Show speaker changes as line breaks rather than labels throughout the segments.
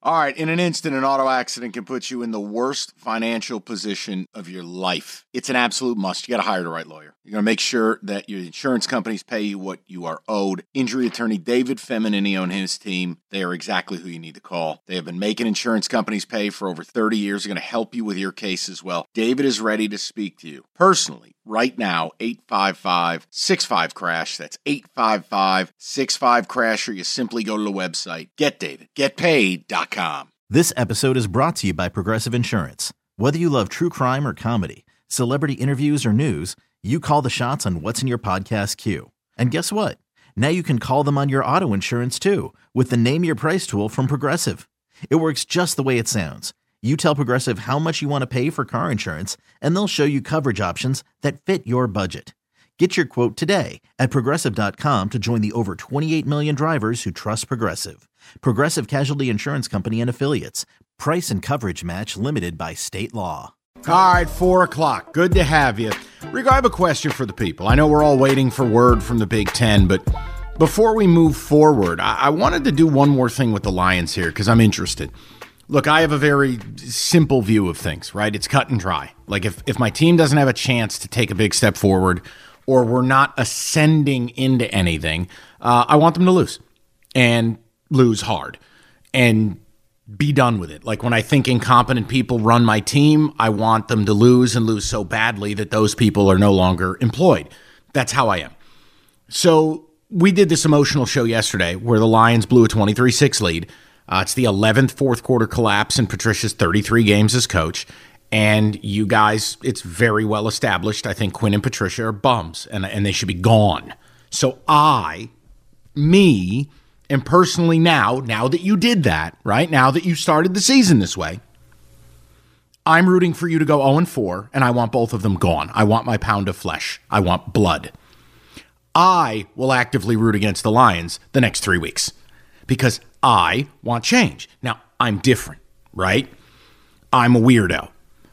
All right, in an instant, an auto accident can put you in the worst financial position of your life. It's an absolute must. You got to hire the right lawyer. You're going to make sure that your insurance companies pay you what you are owed. Injury attorney David Feminini and his team, they are exactly who you need to call. They have been making insurance companies pay for over 30 years. They're going to help you with your case as well. David is ready to speak to you personally. Right now, 855-65-CRASH. That's 855-65-CRASH, or you simply go to the website, getdavidgetpaid.com.
This episode is brought to you by Progressive Insurance. Whether you love true crime or comedy, celebrity interviews or news, you call the shots on what's in your podcast queue. And guess what? Now you can call them on your auto insurance too with the Name Your Price tool from Progressive. It works just the way it sounds. You tell Progressive how much you want to pay for car insurance, and they'll show you coverage options that fit your budget. Get your quote today at Progressive.com to join the over 28 million drivers who trust Progressive. Progressive Casualty Insurance Company and Affiliates. Price and coverage match limited by state law.
All right, 4 o'clock. Good to have you. Rico, I have a question for the people. I know we're all waiting for word from the Big Ten, but before we move forward, I wanted to do one more thing with the Lions here because I'm interested. Look, I have a very simple view of things, right? It's cut and dry. Like if my team doesn't have a chance to take a big step forward or we're not ascending into anything, I want them to lose and lose hard and be done with it. Like when I think incompetent people run my team, I want them to lose and lose so badly that those people are no longer employed. That's how I am. So we did this emotional show yesterday where the Lions blew a 23-6 lead. It's the 11th fourth quarter collapse in Patricia's 33 games as coach. And you guys, it's very well established. I think Quinn and Patricia are bums and they should be gone. So am personally now that you did that, right? Now that you started the season this way, I'm rooting for you to go 0-4, and I want both of them gone. I want my pound of flesh. I want blood. I will actively root against the Lions the next 3 weeks because I want change. Now, I'm different, right? I'm a weirdo.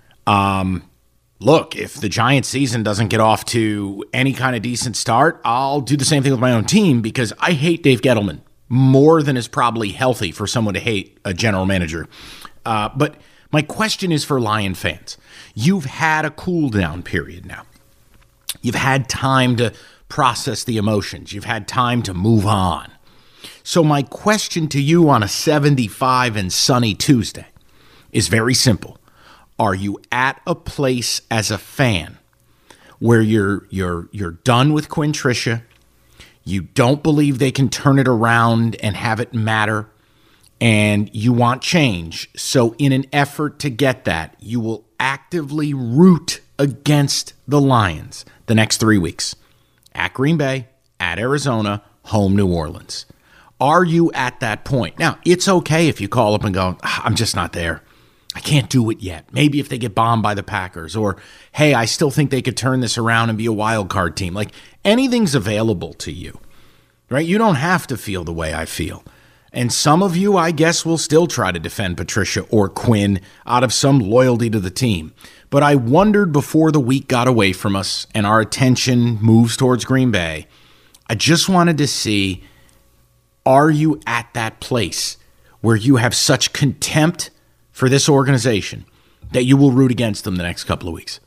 Look, if the Giants season doesn't get off to any kind of decent start, I'll do the same thing with my own team because I hate Dave Gettleman more than is probably healthy for someone to hate a general manager. But my question is for Lion fans. You've had a cool down period now. You've had time to process the emotions. You've had time to move on. So my question to you on a 75 and sunny Tuesday is very simple. Are you at a place as a fan where you're done with Quinn Tricia? You don't believe they can turn it around and have it matter, and you want change. So in an effort to get that, you will actively root against the Lions the next 3 weeks. At Green Bay, at Arizona, home New Orleans. Are you at that point? Now, it's okay if you call up and go, I'm just not there. I can't do it yet. Maybe if they get bombed by the Packers, or, hey, I still think they could turn this around and be a wild card team. Like, anything's available to you, right? You don't have to feel the way I feel. And some of you, I guess, will still try to defend Patricia or Quinn out of some loyalty to the team. But I wondered before the week got away from us and our attention moves towards Green Bay, I just wanted to see, are you at that place where you have such contempt for this organization that you will root against them the next couple of weeks?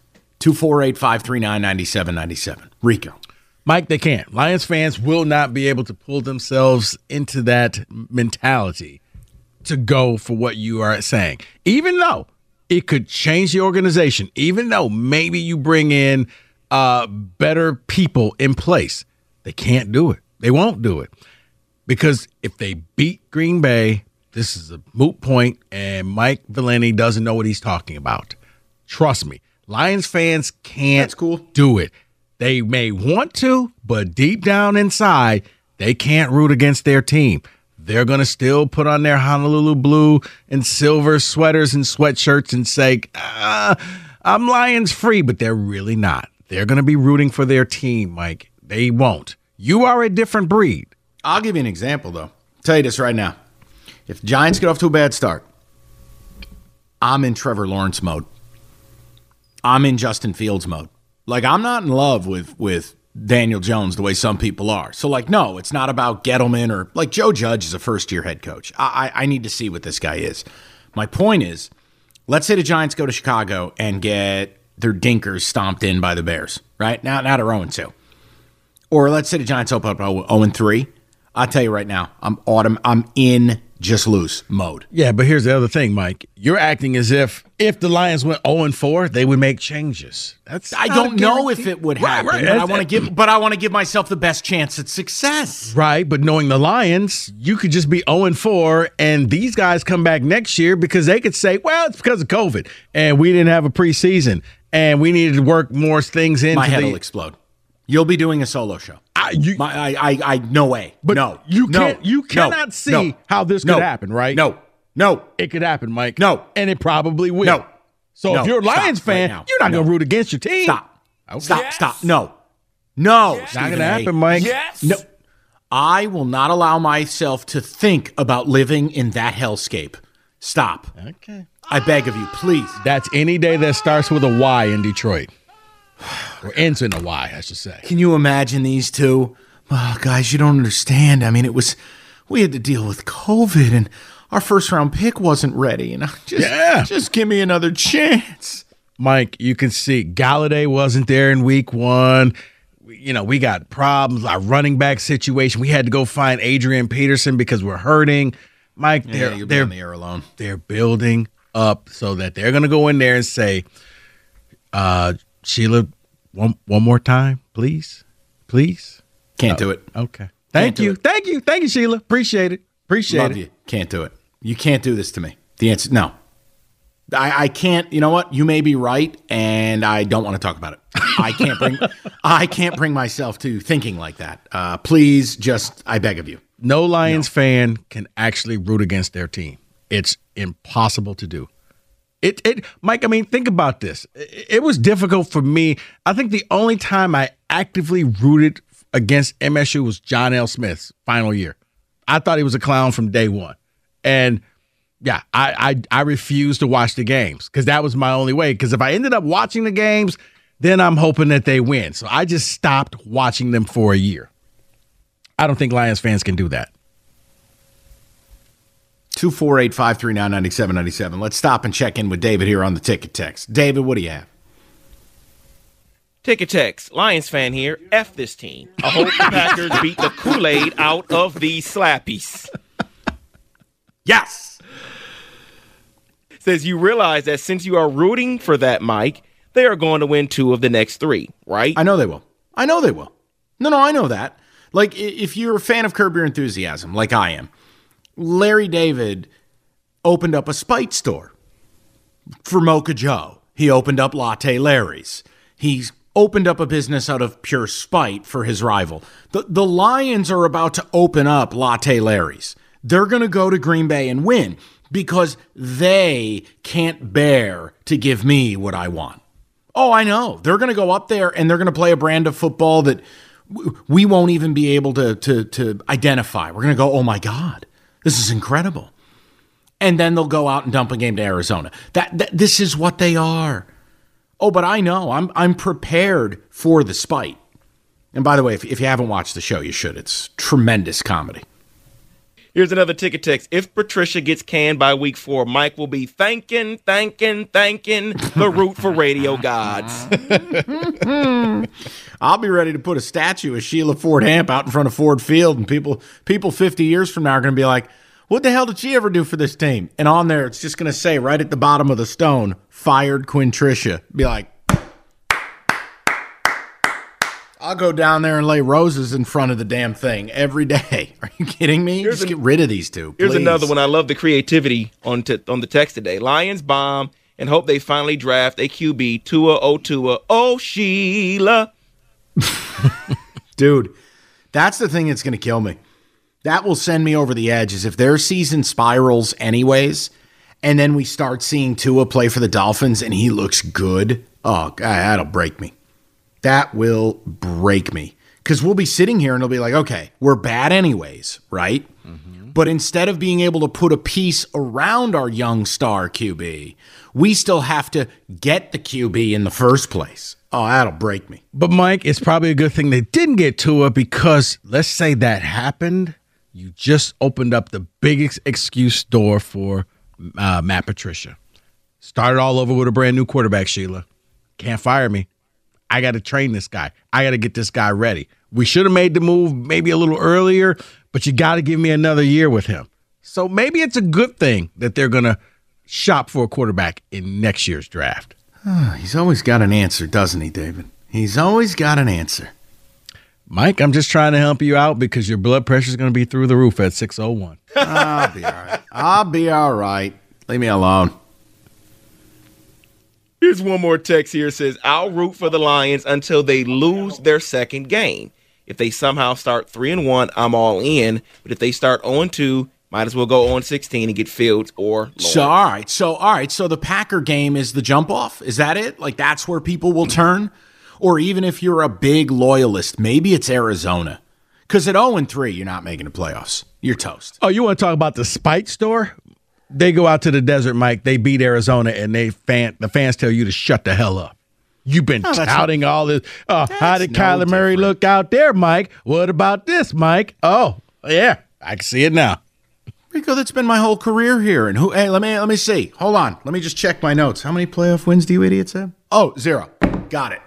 248-539-9797. Rico.
Mike, they can't. Lions fans will not be able to pull themselves into that mentality to go for what you are saying, even though it could change the organization, even though maybe you bring in better people in place. They can't do it. They won't do it. Because if they beat Green Bay, this is a moot point, and Mike Valenti doesn't know what he's talking about. Trust me, Lions fans can't do it. They may want to, but deep down inside, they can't root against their team. They're going to still put on their Honolulu blue and silver sweaters and sweatshirts and say, I'm Lions free, but they're really not. They're going to be rooting for their team, Mike. They won't. You are a different breed.
I'll give you an example, though. I'll tell you this right now. If the Giants get off to a bad start, I'm in Trevor Lawrence mode. I'm in Justin Fields mode. Like, I'm not in love with Daniel Jones the way some people are. So, like, no, it's not about Gettleman or, like, Joe Judge is a first-year head coach. I need to see what this guy is. My point is, let's say the Giants go to Chicago and get their dinkers stomped in by the Bears, right? Now they're 0-2. Or let's say the Giants open up 0-3. I'll tell you right now, I'm in just lose mode.
Yeah, but here's the other thing, Mike. You're acting as if the Lions went 0-4, they would make changes.
I don't know if it would happen,
right.
But I want to give myself the best chance at success.
Right, but knowing the Lions, you could just be 0-4, and these guys come back next year because they could say, well, it's because of COVID, and we didn't have a preseason, and we needed to work more things into
My head will explode. You'll be doing a solo show. No way.
But
no.
You cannot see how this could happen, right?
No.
It could happen, Mike.
No.
And it probably will.
No.
So if you're a Lions fan, you're not going to root against your team.
Stop.
Okay.
Stop. No. Not
going to happen, Mike.
Yes.
No. I will not allow myself to think about living in that hellscape. Stop.
Okay.
I beg of you, please.
That's any day that starts with a Y in Detroit. Or ends in a Y, I should say.
Can you imagine these two? Oh, guys, you don't understand. I mean, we had to deal with COVID, and our first-round pick wasn't ready. And just give me another chance.
Mike, you can see Galladay wasn't there in week 1. We got problems. Our running back situation. We had to go find Adrian Peterson because we're hurting. Mike, they're
on the air alone.
They're building up so that they're going to go in there and say, Sheila, one more time, please.
Can't do it.
Okay. Thank you, Sheila. Appreciate it.
Love you. Can't do it. You can't do this to me. The answer, no. I can't. You know what? You may be right, and I don't want to talk about it. I can't bring myself to thinking like that. Please, I beg of you.
No Lions fan can actually root against their team. It's impossible to do. Mike, I mean, think about this. It was difficult for me. I think the only time I actively rooted against MSU was John L. Smith's final year. I thought he was a clown from day one. And, yeah, I refused to watch the games because that was my only way. Because if I ended up watching the games, then I'm hoping that they win. So I just stopped watching them for a year. I don't think Lions fans can do that.
248-539-9797. Let's stop and check in with David here on the Ticket Text. David, what do you have?
Ticket Text, Lions fan here. F this team. I hope the Packers beat the Kool-Aid out of these slappies.
Yes.
Says you realize that since you are rooting for that, Mike, they are going to win 2 of the next 3, right?
I know they will. No, I know that. Like, if you're a fan of Curb Your Enthusiasm, like I am, Larry David opened up a spite store for Mocha Joe. He opened up Latte Larry's. He's opened up a business out of pure spite for his rival. The Lions are about to open up Latte Larry's. They're going to go to Green Bay and win because they can't bear to give me what I want. Oh, I know. They're going to go up there and they're going to play a brand of football that we won't even be able to identify. We're going to go, oh my God, this is incredible. And then they'll go out and dump a game to Arizona. This is what they are. Oh, but I know. I'm prepared for the spite. And by the way, if you haven't watched the show, you should. It's tremendous comedy.
Here's another Ticket Text. If Patricia gets canned by week 4, Mike will be thanking the Root for Radio gods.
I'll be ready to put a statue of Sheila Ford Hamp out in front of Ford Field, and people 50 years from now are going to be like, what the hell did she ever do for this team? And on there, it's just going to say right at the bottom of the stone, fired Quintricia. Be like, I'll go down there and lay roses in front of the damn thing every day. Are you kidding me? Just get rid of these two, please.
Here's another one. I love the creativity on the text today. Lions bomb and hope they finally draft a QB, Tua. Oh, Sheila.
Dude, that's the thing that's going to kill me. That will send me over the edge is if their season spirals anyways, and then we start seeing Tua play for the Dolphins and he looks good. Oh, God, that'll break me. That will break me. Because we'll be sitting here and it'll be like, okay, we're bad anyways, right? Mm-hmm. But instead of being able to put a piece around our young star QB, we still have to get the QB in the first place. Oh, that'll break me.
But, Mike, it's probably a good thing they didn't get Tua because let's say that happened. You just opened up the biggest excuse door for Matt Patricia. Started all over with a brand new quarterback, Sheila. Can't fire me. I got to train this guy. I got to get this guy ready. We should have made the move maybe a little earlier, but you got to give me another year with him. So maybe it's a good thing that they're going to shop for a quarterback in next year's draft.
He's always got an answer, doesn't he, David? He's always got an answer.
Mike, I'm just trying to help you out because your blood pressure is going to be through the roof at 6:01.
I'll be all right. I'll be all right. Leave me alone.
Here's one more text here. It says, I'll root for the Lions until they lose their second game. If they somehow start 3-1, I'm all in. But if they start 0-2, might as well go 0-16 and get Fields or Lawrence.
So the Packer game is the jump off. Is that it? Like that's where people will turn? Or even if you're a big loyalist, maybe it's Arizona. Because at 0-3, you're not making the playoffs. You're toast.
Oh, you want to talk about the spite store? They go out to the desert, Mike. They beat Arizona, and the fans tell you to shut the hell up. You've been touting all this. How did Kyler Murray look out there, Mike? What about this, Mike? Oh, yeah, I can see it now.
Rico, that's been my whole career here. And hey, let me see. Hold on. Let me just check my notes. How many playoff wins do you idiots have? Oh, 0. Got it.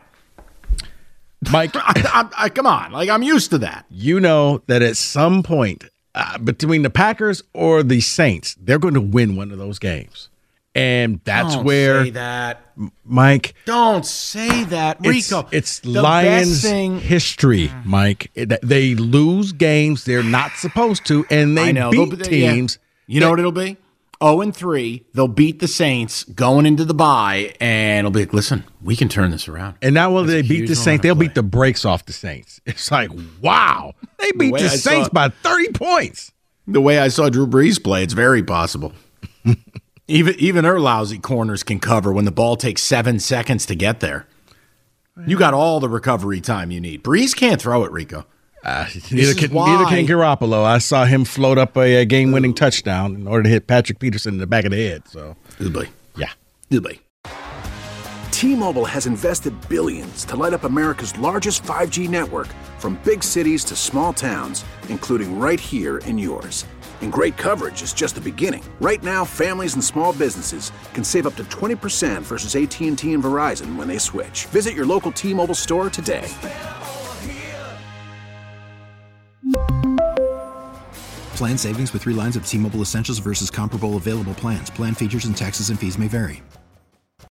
Mike,
come on. Like, I'm used to that.
You know that at some point between the Packers or the Saints, they're going to win one of those games. And that's
Don't say that.
Mike.
Don't say that, Rico.
It's Lions history, Mike. They lose games they're not supposed to, and they beat teams.
Yeah. You know what it'll be? 0-3. They'll beat the Saints going into the bye, and it'll be like, listen, we can turn this around.
And now when they beat the Saints, they'll beat the brakes off the Saints. It's like, wow. They beat the Saints by 30 points.
The way I saw Drew Brees play, it's very possible. Even their lousy corners can cover when the ball takes 7 seconds to get there. You got all the recovery time you need. Brees can't throw it, Rico.
Neither can Garoppolo. I saw him float up a game-winning touchdown in order to hit Patrick Peterson in the back of the head. So,
yeah.
T-Mobile has invested billions to light up America's largest 5G network, from big cities to small towns, including right here in yours. And great coverage is just the beginning. Right now, families and small businesses can save up to 20% versus AT&T and Verizon when they switch. Visit your local T-Mobile store today.
Plan savings with 3 lines of T-Mobile Essentials versus comparable available plans. Plan features and taxes and fees may vary.